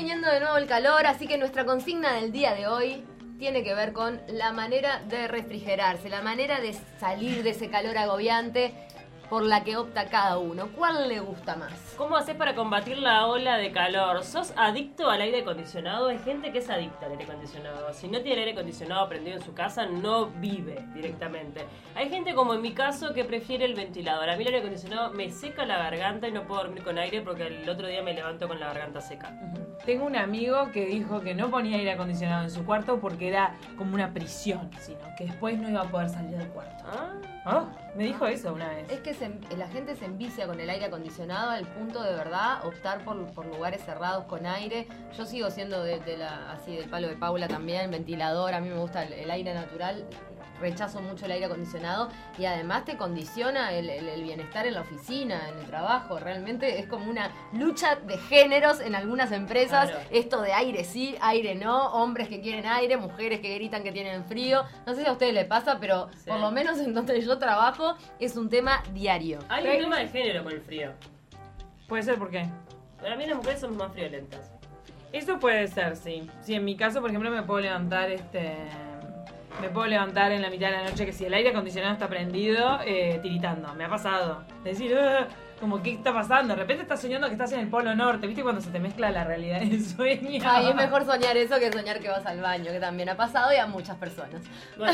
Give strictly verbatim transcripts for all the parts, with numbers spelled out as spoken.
viniendo de nuevo el calor, así que nuestra consigna del día de hoy tiene que ver con la manera de refrigerarse, la manera de salir de ese calor agobiante por la que opta cada uno. ¿Cuál le gusta más? ¿Cómo haces para combatir la ola de calor? ¿Sos adicto al aire acondicionado? Hay gente que es adicta al aire acondicionado. Si no tiene el aire acondicionado prendido en su casa, no vive directamente. Hay gente como en mi caso que prefiere el ventilador. A mí el aire acondicionado me seca la garganta y no puedo dormir con aire porque el otro día me levanto con la garganta seca. Tengo un amigo que dijo que no ponía aire acondicionado en su cuarto porque era como una prisión, sino que después no iba a poder salir del cuarto. ¿Ah? Oh, me dijo eso una vez. Es que se, la gente se envicia con el aire acondicionado al punto de verdad optar por, por lugares cerrados con aire. Yo sigo siendo de, de la, así del palo de Paula también, ventilador, a mí me gusta el, el aire natural. Rechazo mucho el aire acondicionado y además te condiciona el, el, el bienestar en la oficina, en el trabajo. Realmente es como una lucha de géneros en algunas empresas. Claro. Esto de aire sí, aire no, hombres que quieren aire, mujeres que gritan que tienen frío. No sé si a ustedes les pasa, pero sí. Por lo menos en donde yo trabajo es un tema diario. Hay un tema de género con el frío. Puede ser, ¿por qué? Para mí las mujeres somos más friolentas. Eso puede ser, sí. Sí, en mi caso, por ejemplo, me puedo levantar este... Me puedo levantar en la mitad de la noche que si el aire acondicionado está prendido, eh, tiritando. Me ha pasado. Decir, uh, como, ¿qué está pasando? De repente estás soñando que estás en el Polo Norte. ¿Viste cuando se te mezcla la realidad y el sueño? Ay, es mejor soñar eso que soñar que vas al baño, que también ha pasado y a muchas personas. Bueno,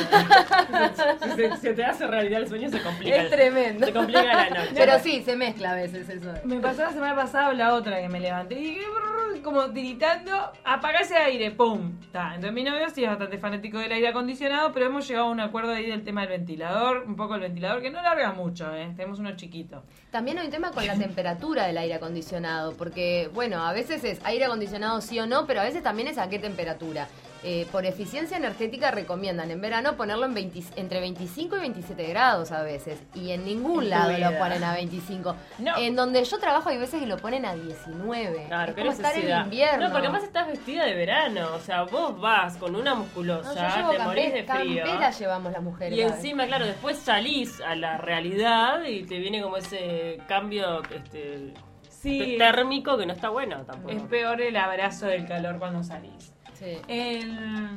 si se, se te hace realidad el sueño, se complica. Es tremendo. Se complica la noche. Pero sí, se mezcla a veces eso. Me pasó la semana pasada la otra que me levanté y dije, como tiritando, apaga ese aire, ¡pum! Ta. Entonces mi novio sí es bastante fanático del aire acondicionado, pero hemos llegado a un acuerdo ahí del tema del ventilador, un poco el ventilador, que no larga mucho, ¿eh? Tenemos uno chiquito. También hay un tema con la temperatura del aire acondicionado, porque, bueno, a veces es aire acondicionado sí o no, pero a veces también es a qué temperatura. Eh, por eficiencia energética recomiendan en verano ponerlo en veinte, entre veinticinco y veintisiete grados a veces, y en ningún lado lo ponen a veinticinco. No. En donde yo trabajo hay veces que lo ponen a diecinueve. Claro, es qué como estar necesidad. en invierno. No, porque además estás vestida de verano, o sea, vos vas con una musculosa, no, te camper, morís de frío. Campera llevamos las mujeres. Y encima, claro, después salís a la realidad y te viene como ese cambio este, sí, térmico que no está bueno tampoco. Es peor el abrazo del calor cuando salís. Sí. El,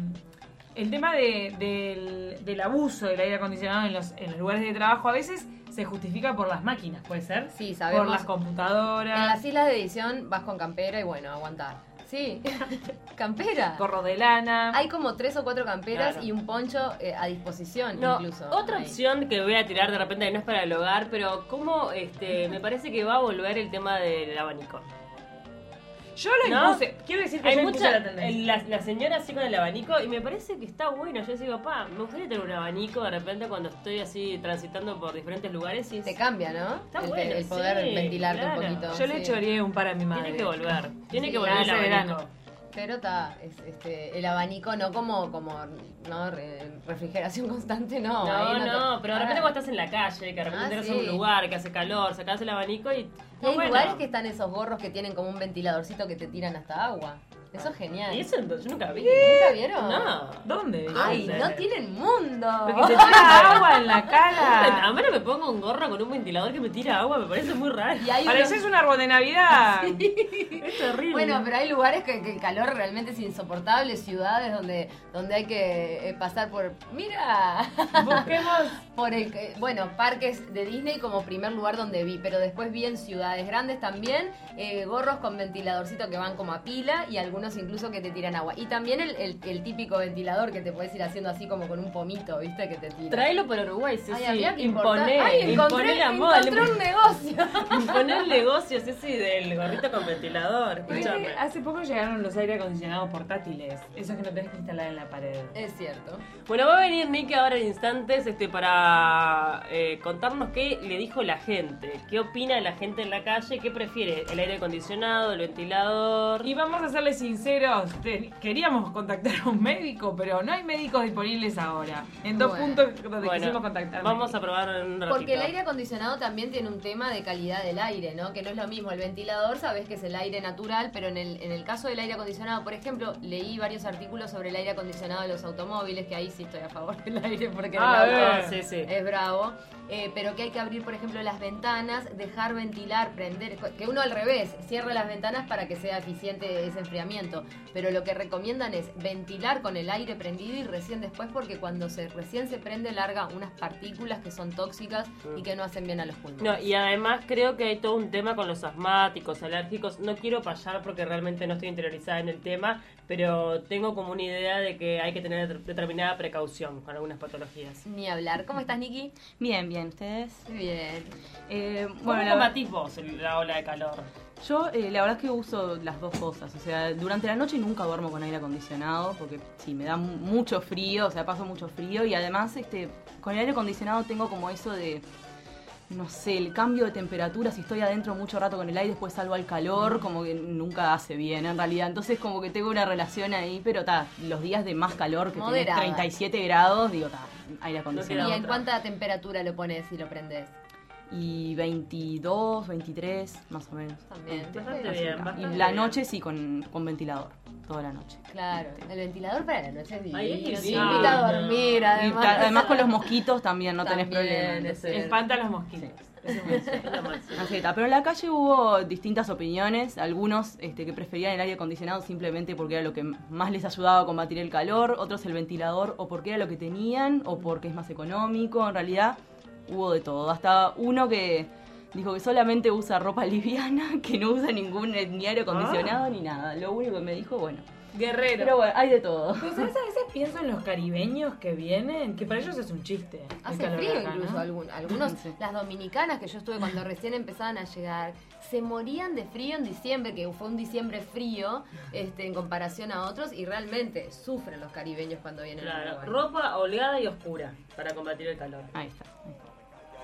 el tema de, del, del abuso del aire acondicionado en los, en los lugares de trabajo a veces se justifica por las máquinas, ¿puede ser? Sí, sabemos. Por las computadoras. En las islas de edición vas con campera y bueno, aguantar. Sí, campera. Gorro de lana. Hay como tres o cuatro camperas claro. Y un poncho eh, a disposición no, incluso. Otra ahí. opción que voy a tirar de repente, que no es para el hogar, pero como este, me parece que va a volver el tema del abanico. Yo lo ¿No? impuse. Quiero decir que Hay yo mucha, impuse la tendencia. la, la señora así con el abanico y me parece que está bueno. Yo digo, pa, me gustaría tener un abanico de repente cuando estoy así transitando por diferentes lugares y Te cambia, ¿no? Está el, bueno, el poder sí, ventilarte claro. un poquito. Yo le sí. choreé un par a mi madre. Tiene que volver. Tiene Sí, que volver el hace abanico. verano. Pero está, es, este, el abanico no como, como no re- refrigeración constante, no. No, ahí no, te- pero de repente Ah. cuando estás en la calle, que de repente Ah, entras sí. a un lugar que hace calor, sacás el abanico y... Y está hay bueno. lugares que están esos gorros que tienen como un ventiladorcito que te tiran hasta agua. Eso es genial. ¿Y eso yo nunca vi? ¿Nunca vieron? No. ¿Dónde? Ay, sé. no tienen mundo. Porque te tira agua en la cara. A menos me pongo un gorro con un ventilador que me tira agua, me parece muy raro. Y hay unos- Pareces un árbol de Navidad. Es terrible. Bueno, pero hay lugares que, que el calor realmente es insoportable, ciudades donde, donde hay que eh, pasar por... ¡Mira! Busquemos. Por el, que- bueno, parques de Disney como primer lugar donde vi, pero después vi en ciudades grandes también eh, gorros con ventiladorcito que van como a pila y algunos incluso que te tiran agua. Y también el, el, el típico ventilador que te puedes ir haciendo así como con un pomito, ¿viste? Que te tira. Tráelo por Uruguay, sí, Ay, sí. había que importar. Imponé, Ay, encontré, imponé la moda. encontré un negocio. Imponé el negocio, sí, sí, del gorrito con ventilador. Escúchame. Eh, Hace poco llegaron los aire acondicionados portátiles. Esos que no tenés que instalar en la pared. Es cierto. Bueno, va a venir Nicky ahora en instantes este, para eh, contarnos qué le dijo la gente. ¿Qué opina la gente en la calle? ¿Qué prefiere? ¿El aire acondicionado, el ventilador? Y vamos a hacerle siguiente sinceros, te- queríamos contactar a un médico, pero no hay médicos disponibles ahora. En dos Bueno. puntos donde Bueno, quisimos contactar. vamos a probar en un ratito. Porque el aire acondicionado también tiene un tema de calidad del aire, ¿no? Que no es lo mismo. El ventilador, sabes que es el aire natural, pero en el, en el caso del aire acondicionado, por ejemplo, leí varios artículos sobre el aire acondicionado de los automóviles, que ahí sí estoy a favor del aire porque Ah, el auto eh. Sí, sí. es bravo. Eh, pero que hay que abrir, por ejemplo, las ventanas, dejar ventilar, prender, que uno al revés, cierre las ventanas para que sea eficiente ese enfriamiento. Pero lo que recomiendan es ventilar con el aire prendido y recién después, porque cuando se recién se prende larga unas partículas que son tóxicas y que no hacen bien a los pulmones. No, y además creo que hay todo un tema con los asmáticos, alérgicos. No quiero payar porque realmente no estoy interiorizada en el tema, pero tengo como una idea de que hay que tener determinada precaución con algunas patologías. Ni hablar. ¿Cómo estás, Niki? Bien, bien, ¿ustedes? Bien. Eh, ¿Cómo bueno, la, combatís vos la ola de calor? yo eh, la verdad es que uso las dos cosas. O sea, durante la noche nunca duermo con aire acondicionado porque sí, me da mu- mucho frío, o sea, paso mucho frío. Y además, este, con el aire acondicionado tengo como eso de, no sé, el cambio de temperatura. Si estoy adentro mucho rato con el aire, después salgo al calor, como que nunca hace bien en realidad. Entonces como que tengo una relación ahí, pero ta, los días de más calor que tenés Moderada. treinta y siete grados, digo, ta, aire acondicionado. ¿Y queda en otra. cuánta temperatura lo pones y lo prendes? Y veintidós, veintitrés, más o menos. También. Bastante Sí. bien, Y bastante la bien. noche sí, con, con ventilador, toda la noche. Claro, el ventilador para la noche es divino. Ay, es Se divino. invita a dormir, Y además. ta- además con los mosquitos también no tenés También, problema. es entonces- cierto. Espanta a los mosquitos. Eso me dice. Es lo máximo. Así está. Pero en la calle hubo distintas opiniones, algunos este, que preferían el aire acondicionado simplemente porque era lo que más les ayudaba a combatir el calor, otros el ventilador o porque era lo que tenían o porque es más económico. En realidad hubo de todo, hasta uno que dijo que solamente usa ropa liviana, que no usa ningún eh, ni aire acondicionado ni nada. Lo único que me dijo, bueno, Guerrero. pero bueno, hay de todo. Pero ¿sabes? A veces pienso en los caribeños que vienen, que para ellos es un chiste. el Hace calor frío acá, ¿no? incluso algún- algunos, Sí. las dominicanas que yo estuve cuando recién empezaban a llegar, se morían de frío en diciembre, que fue un diciembre frío este, en comparación a otros, y realmente sufren los caribeños cuando vienen a Claro, Uruguay. ropa holgada y oscura para combatir el calor. Ahí está. Ahí está.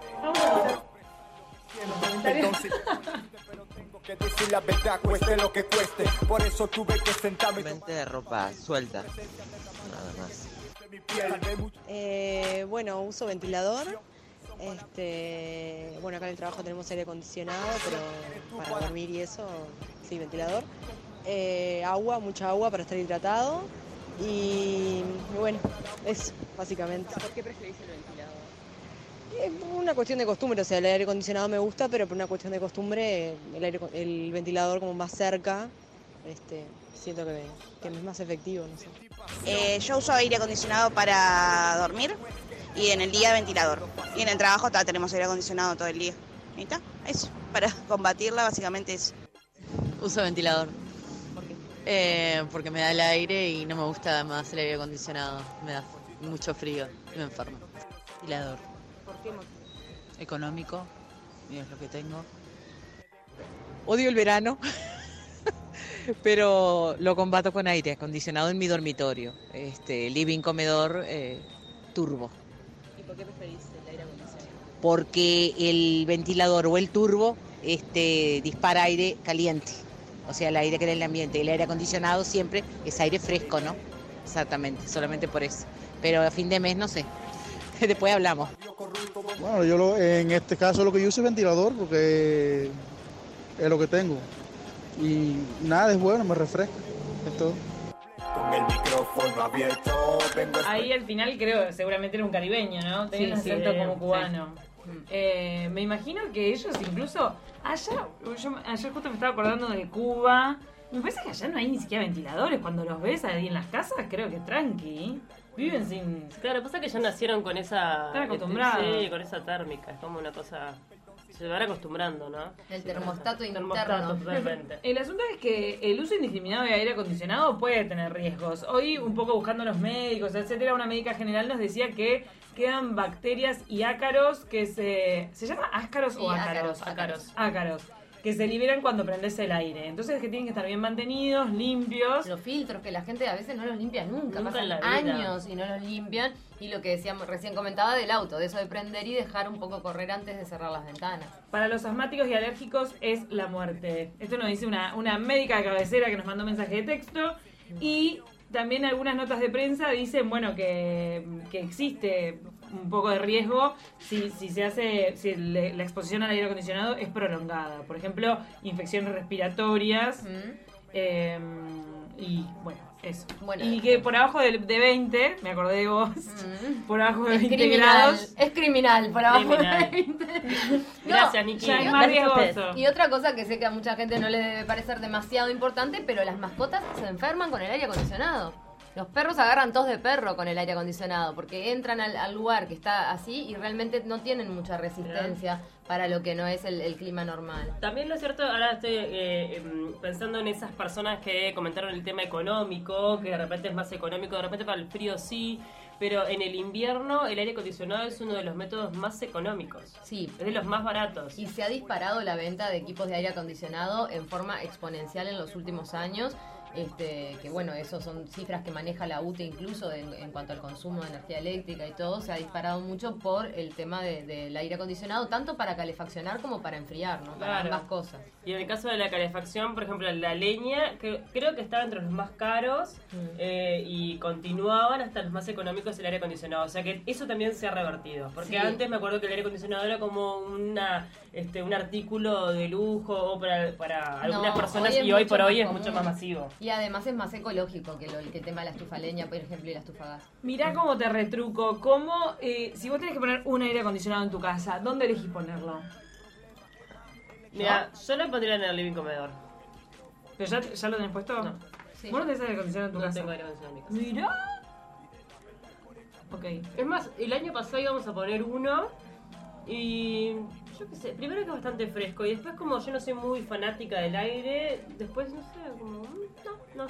Entonces, pero tengo que decir la verdad, cueste lo que cueste. Por eso tuve que sentarme y Simplemente de ropa suelta, nada más. tomar mi piel. Eh, bueno, uso ventilador. Este, bueno, acá en el trabajo tenemos aire acondicionado, pero para dormir y eso, sí, ventilador. Eh, agua, mucha agua para estar hidratado. Y bueno, eso, básicamente. ¿Por qué preferís el ventilador? Es una cuestión de costumbre, o sea, el aire acondicionado me gusta, pero por una cuestión de costumbre, el, aire, el ventilador como más cerca, este, siento que, que es más efectivo, no sé. Eh, yo uso aire acondicionado para dormir y en el día ventilador. Y en el trabajo ta, tenemos aire acondicionado todo el día. ¿Y está? Eso, para combatirla básicamente eso. Uso ventilador. ¿Por qué? Eh, porque me da el aire y no me gusta más el aire acondicionado. Me da mucho frío y me enfermo. Ventilador. ¿Por qué motivo? Económico, y es lo que tengo. Odio el verano, pero lo combato con aire acondicionado en mi dormitorio. Este, living, comedor, eh, turbo. ¿Y por qué preferís el aire acondicionado? Porque el ventilador o el turbo este, dispara aire caliente. O sea, el aire que da en el ambiente. El aire acondicionado siempre es aire fresco, ¿no? Exactamente, solamente por eso. Pero a fin de mes no sé. Después hablamos. Bueno, yo lo- en este caso lo que yo uso es ventilador porque es lo que tengo. Y nada, es bueno, me refresca. Es todo. Con el micrófono abierto, vengo a Ahí al final creo que seguramente era un caribeño, ¿no? Tenía Sí, un sí, acento sí. como cubano. Eh, me imagino que ellos incluso allá, yo ayer justo me estaba acordando de Cuba. Me parece que allá no hay ni siquiera ventiladores. Cuando los ves ahí en las casas, creo que tranqui. Viven sin... Claro, pasa que ya nacieron con esa... Están acostumbrados. Sí, con esa térmica. Es como una cosa... Se van acostumbrando, ¿no? El termostato interno. Termostato, totalmente. El asunto es que el uso indiscriminado de aire acondicionado puede tener riesgos. Hoy, un poco buscando a los médicos, etcétera, una médica general nos decía que quedan bacterias y ácaros que se... ¿Se llama ácaros Sí, o ácaros? ácaros, ácaros. Ácaros. que se liberan cuando prendes el aire. Entonces que tienen que estar bien mantenidos, limpios. Los filtros, que la gente a veces no los limpia nunca, Nunca en pasan la vida. años y no los limpian. Y lo que decíamos, recién comentaba del auto, de eso de prender y dejar un poco correr antes de cerrar las ventanas. Para los asmáticos y alérgicos es la muerte. Esto nos dice una, una médica de cabecera que nos mandó mensaje de texto. Y también algunas notas de prensa dicen, bueno, que, que existe un poco de riesgo si, si se hace, si le- la exposición al aire acondicionado es prolongada. Por ejemplo, infecciones respiratorias. eh, y bueno, eso. Bueno, y que por abajo de, de veinte, me acordé de vos, por abajo de Es veinte criminal, grados. es criminal por abajo Criminal. de veinte. Gracias, Niki. Ya es más riesgoso. Y otra cosa que sé que a mucha gente no le debe parecer demasiado importante, pero las mascotas se enferman con el aire acondicionado. Los perros agarran tos de perro con el aire acondicionado porque entran al, al lugar que está así y realmente no tienen mucha resistencia para lo que no es el, el clima normal. También lo es cierto, ahora estoy eh, em, pensando en esas personas que comentaron el tema económico, que de repente es más económico, de repente para el frío sí, pero en el invierno el aire acondicionado es uno de los métodos más económicos. Sí. Es de los más baratos. Y se ha disparado la venta de equipos de aire acondicionado en forma exponencial en los últimos años. Este, que bueno, eso son cifras que maneja la U T E incluso en, en cuanto al consumo de energía eléctrica y todo, se ha disparado mucho por el tema de- del aire acondicionado, tanto para calefaccionar como para enfriar, ¿no? Para Claro. ambas cosas. Y en el caso de la calefacción, por ejemplo, la leña, que creo que estaba entre los más caros eh, y continuaban hasta los más económicos el aire acondicionado. O sea que eso también se ha revertido. Porque Sí. antes me acuerdo que el aire acondicionado era como una este un artículo de lujo o para, para algunas No, personas hoy es y hoy mucho por hoy más es común. mucho más masivo. Y además es más ecológico que, lo, que el tema de la estufa leña, por ejemplo, y la estufa gas. Mirá cómo te retruco, cómo, eh, si vos tenés que poner un aire acondicionado en tu casa, ¿dónde elegís ponerlo? Mira, yo lo pondría en el living comedor. ¿Pero ya, ya lo tenés puesto? No. Sí. ¿Vos no tenés aire acondicionado en tu No casa? tengo aire acondicionado en mi casa. Mirá. Ok. Es más, el año pasado íbamos a poner uno y yo qué sé, primero que es bastante fresco y después como yo no soy muy fanática del aire, después no sé, como mm, no, no.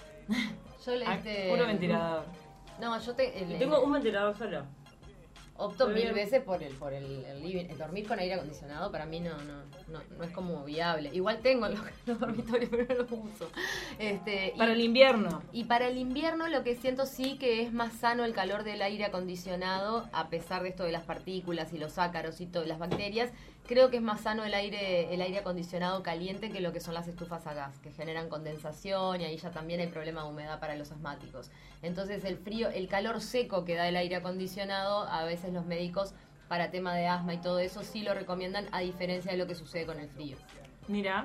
Yo le Ah, este, puro ventilador. No, yo te, el- Y tengo un ventilador solo. opto Muy mil bien. veces por el por el, el living. El dormir con aire acondicionado para mí no no no, no es como viable. Igual tengo los, los dormitorios, pero no los uso. Este, y- Para el invierno. Y para el invierno lo que siento sí que es más sano el calor del aire acondicionado, a pesar de esto de las partículas y los ácaros y todas las bacterias. Creo que es más sano el aire el aire acondicionado caliente que lo que son las estufas a gas, que generan condensación y ahí ya también hay problema de humedad para los asmáticos. Entonces el frío, el calor seco que da el aire acondicionado, a veces los médicos para tema de asma y todo eso sí lo recomiendan, a diferencia de lo que sucede con el frío. Mira.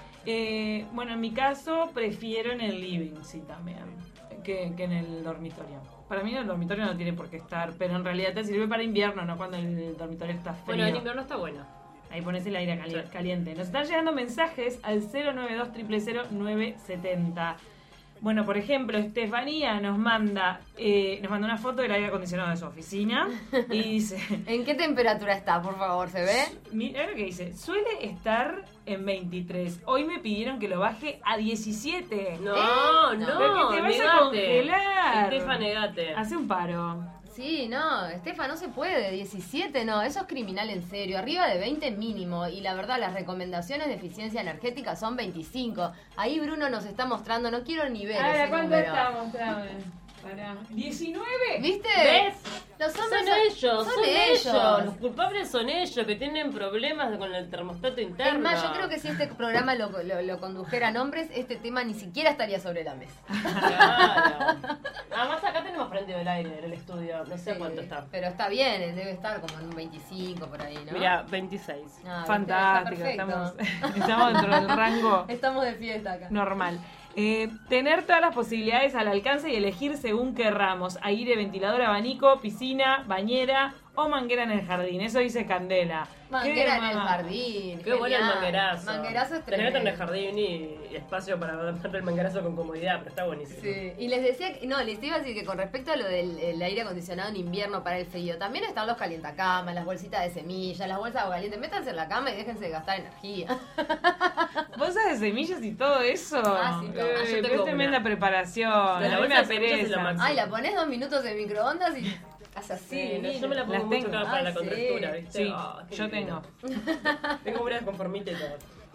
Eh, bueno, en mi caso prefiero en el living, sí, también, que, que en el dormitorio. Para mí el dormitorio no tiene por qué estar, pero en realidad te sirve para invierno, no cuando el dormitorio está frío. Bueno, en invierno está bueno. Ahí pones el aire cali- Sí. caliente. Nos están llegando mensajes al cero nueve dos cero cero cero nueve siete cero. Bueno, por ejemplo, Estefanía nos manda eh, nos manda una foto del aire acondicionado de su oficina y dice... ¿En qué temperatura está, por favor? ¿Se ve? Mira lo que dice. Suele estar en veintitrés. Hoy me pidieron que lo baje a diecisiete. No, ¿Eh? no, Pero que te vas a negate. congelar. Estefa, negate. Hace un paro. Sí, no, Estefa, no se puede, diecisiete no, eso es criminal en serio, arriba de veinte mínimo, y la verdad las recomendaciones de eficiencia energética son veinticinco. Ahí Bruno nos está mostrando, no quiero ni ver ese ¿cuánto número. estamos? Dame. Pará. ¿diecinueve? ¿Viste? ¿Ves? Los Son hombres ellos, son, son ellos. ellos. Los culpables son ellos que tienen problemas con el termostato interno. Es más, yo creo que si este programa lo, lo, lo condujeran hombres, este tema ni siquiera estaría sobre la mesa. Claro. Además acá tenemos prendido el aire en el estudio, no sé Sí, cuánto está. Pero está bien, debe estar como en un veinticinco por ahí, ¿no? Mira, veintiséis. Ah, Fantástico, está estamos, perfecto. estamos dentro del rango Estamos de fiesta acá. normal. Eh, tener todas las posibilidades al alcance y elegir según querramos. Aire, ventilador, abanico, piscina, bañera o manguera en el jardín. Eso dice Candela. Manguera ¿Qué, en el mamá? jardín. Qué bueno el genial. manguerazo. Manguerazo es Tener tremendo. en el jardín y espacio para dar el manguerazo con comodidad, pero está buenísimo. Sí, y les decía, que- no, les iba a decir que con respecto a lo del el aire acondicionado en invierno para el frío, también están los calientacamas, las bolsitas de semillas, las bolsas de agua caliente. Métanse en la cama y déjense de gastar energía. Bolsas de semillas y todo eso. Ah, sí, todo. Eh, Ah, yo pero tengo es tremenda una. preparación. La A mí bolsa me de semillas es lo pereza. máximo. Ay, la pones dos minutos en microondas y haces así. Sí, no, divino. yo me la pongo Las mucho tengo. acá para Ay, la sí. contractura, ¿viste? Sí, Ah, qué yo divino. tengo. Tengo una conformita y todo.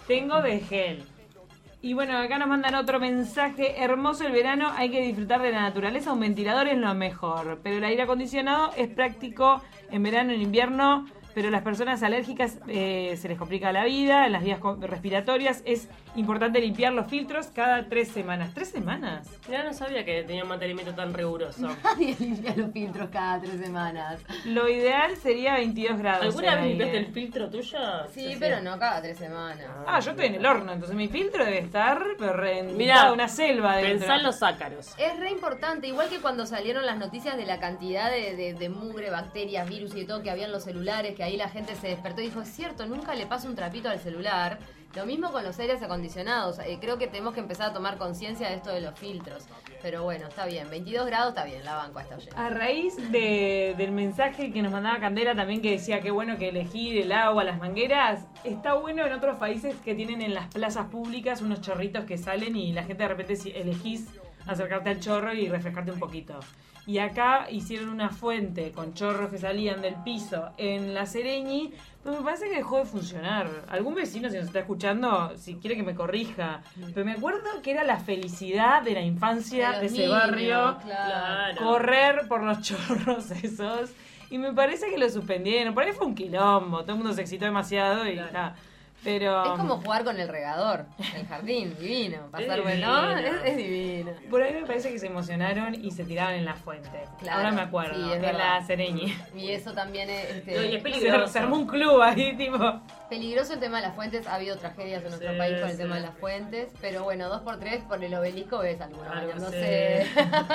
Tengo de gel. Y bueno, acá nos mandan otro mensaje. Hermoso el verano, hay que disfrutar de la naturaleza. Un ventilador es lo mejor. Pero el aire acondicionado es práctico en verano, en invierno. Pero las personas alérgicas eh, se les complica la vida. En las vías respiratorias es importante limpiar los filtros cada tres semanas. ¿Tres semanas? Ya no sabía que tenía un mantenimiento tan riguroso. Nadie limpia los filtros cada tres semanas. Lo ideal sería veintidós grados. ¿Alguna vez el limpiaste aire. el filtro tuyo? Sí, sí, pero no cada tres semanas. Ah, yo estoy en el horno, entonces mi filtro debe estar pero reventado, Mirá, una selva dentro. Pensá en los ácaros. Es re importante, igual que cuando salieron las noticias de la cantidad de, de, de mugre, bacterias, virus y de todo que había en los celulares, que ahí la gente se despertó y dijo, es cierto, nunca le paso un trapito al celular. Lo mismo con los aires acondicionados. Eh, creo que tenemos que empezar a tomar conciencia de esto de los filtros. Pero bueno, está bien. veintidós grados está bien, la banco está oyendo. A raíz de, del mensaje que nos mandaba Candela también, que decía que bueno que elegir el agua, las mangueras, está bueno en otros países que tienen en las plazas públicas unos chorritos que salen y la gente de repente si elegís acercarte al chorro y refrescarte un poquito. Y acá hicieron una fuente con chorros que salían del piso en la Sereñi, pero me parece que dejó de funcionar. Algún vecino, si nos está escuchando, si quiere que me corrija, pero me acuerdo que era la felicidad de la infancia de, De los ese niños, barrio, claro. correr por los chorros esos. Y me parece que lo suspendieron. Por ahí fue un quilombo, todo el mundo se excitó demasiado y está. Pero Es como jugar con el regador, el jardín, divino. Pasar Es bueno, divino. es, es divino. por ahí me parece que se emocionaron y se tiraron en la fuente. Claro, Ahora me acuerdo, sí, es en verdad. la Sereñi. Y eso también es, este, No, y es Se, peligroso. se armó un club ahí, tipo. peligroso el tema de las fuentes. Ha habido tragedias en nuestro Sí, país con el sí. tema de las fuentes. Pero bueno, dos por tres por el obelisco ves algunos Algo bañándose.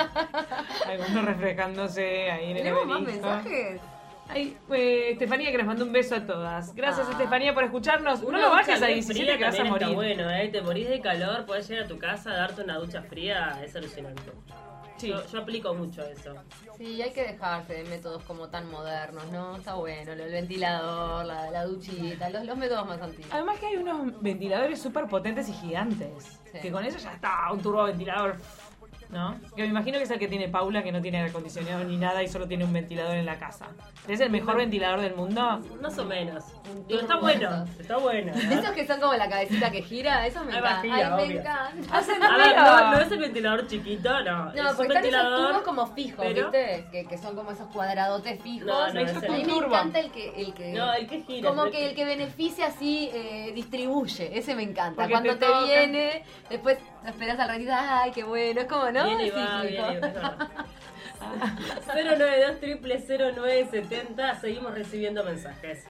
Algunos refrescándose ahí en el ¿Tenemos más obelisco. mensajes? Ay, eh, Estefanía que nos mandó un beso a todas. Gracias, Ah. Estefanía, por escucharnos. Una no lo bajes ducha a bien diecisiete fría que vas a también morir. está bueno, ¿eh? Te morís de calor, podés llegar a tu casa, darte una ducha fría, es alucinante. Sí. Yo, yo aplico mucho eso. Sí, hay que dejarse de métodos como tan modernos, ¿no? Está bueno, lo del ventilador, la, la duchita, los, los métodos más antiguos. Además que hay unos ventiladores súper potentes y gigantes. Sí. Que con eso ya está, un turboventilador. ¿No? Que me imagino que es el que tiene Paula, que no tiene aire acondicionado ni nada y solo tiene un ventilador en la casa. ¿Es el mejor ventilador del mundo? Más o menos. Digo, está bueno, está bueno. ¿no? Esos que son como la cabecita que gira, eso me Ahí encanta. va, gira, Ay, me obvio. encanta. Hacen A ver, ruido. no, no es el ventilador chiquito, no. No, es un porque están esos ventilador. tubos como fijos, pero- ¿viste? Que, que son como esos cuadradotes fijos. No, no, A ese mí no. me encanta el que, el que... No, el que gira. Como el que el que beneficia así, eh, distribuye. Ese me encanta. Porque Cuando te te, tocan. viene, después esperas al ratito, ay, qué bueno. Es como, ¿no? Viene y Sí, va, sí, viene y ¿no? va, es verdad. cero nueve dos cero cero nueve siete cero, seguimos recibiendo mensajes.